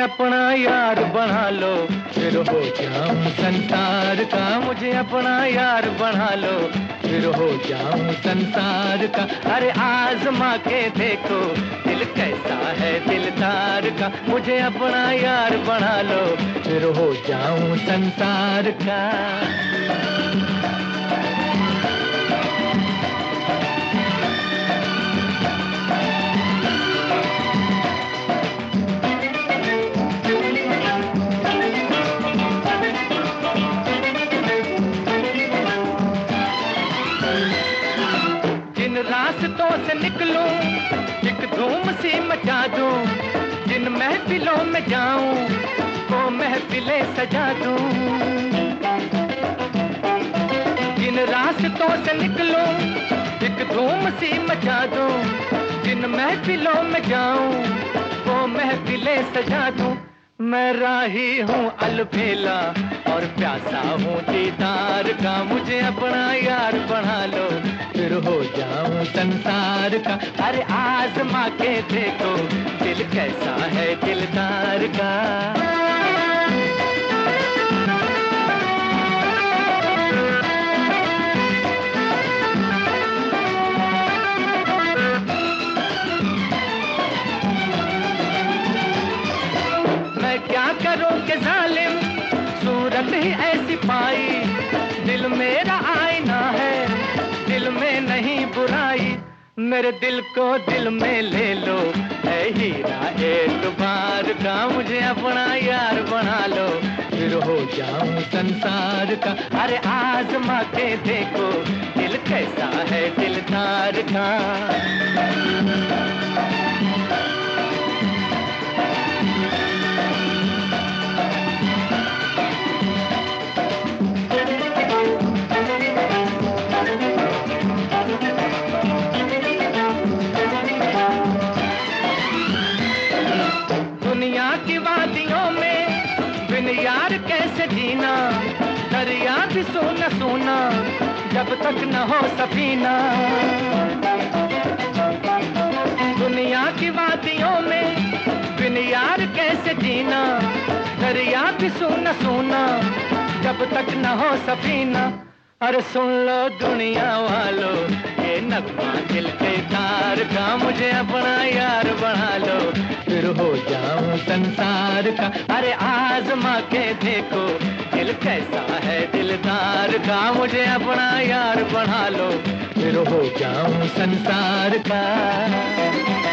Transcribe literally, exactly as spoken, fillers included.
अपना यार बना लो, फिर हो जाऊं संसार का। मुझे अपना यार बना लो, फिर हो जाऊं संसार का। अरे आजमा के देखो दिल कैसा है दिलदार का। मुझे अपना यार बना लो, फिर हो जाऊं संसार का। रास्तों से निकलूं एक धूम सी मचा दूं, जिन महफिलों में जाऊं वो महफिलें सजा दूं। जिन रास्तों से निकलूं एक धूम सी मचा दूं, जिन महफिलों में जाऊं वो महफिलें सजा दूं। मैं राही हूँ अलबेला और प्यासा हूँ दीदार का। मुझे अपना यार बना लो, फिर हो जाऊं संसार का। अरे आजमा के देखो दिल कैसा है दिलदार का। मैं क्या करूं कि जालिम सूरत ही ऐसी पाई। दिल मेरा आईना है, दिल में नहीं बुराई। मेरे दिल को दिल में ले लो, है हीरा एक बार का। मुझे अपना यार बना लो, फिर हो जाऊं संसार का। अरे आजमा के देखो दिल कैसा है दिलदार का। दुनिया की वादियों में बिन यार कैसे जीना। दरिया भी सोना सोना जब तक न हो सफीना। दुनिया की वादियों में बिन यार कैसे जीना। दरिया भी सोना सोना जब तक न हो सफीना। अरे सुन लो दुनिया वालों ये नगमा दिल के तार का। मुझे अपना यार बना लो, फिर हो जाऊं संसार का। अरे आजमा के देखो दिल कैसा है दिलदार का। मुझे अपना यार बना लो, फिर हो जाऊं संसार का।